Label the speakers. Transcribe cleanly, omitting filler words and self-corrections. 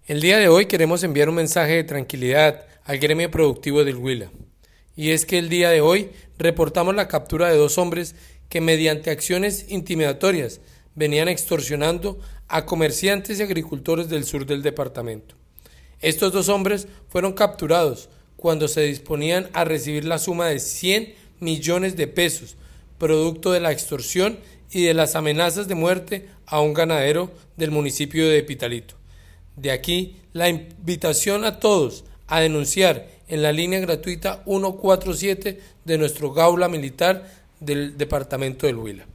Speaker 1: El día de hoy queremos enviar un mensaje de tranquilidad al gremio productivo del Huila. Y es que el día de hoy reportamos la captura de dos hombres que mediante acciones intimidatorias venían extorsionando a comerciantes y agricultores del sur del departamento. Estos dos hombres fueron capturados cuando se disponían a recibir la suma de 100 millones de pesos, producto de la extorsión y de las amenazas de muerte a un ganadero del municipio de Pitalito. De aquí la invitación a todos a denunciar en la línea gratuita 147 de nuestro Gaula Militar del departamento del Huila.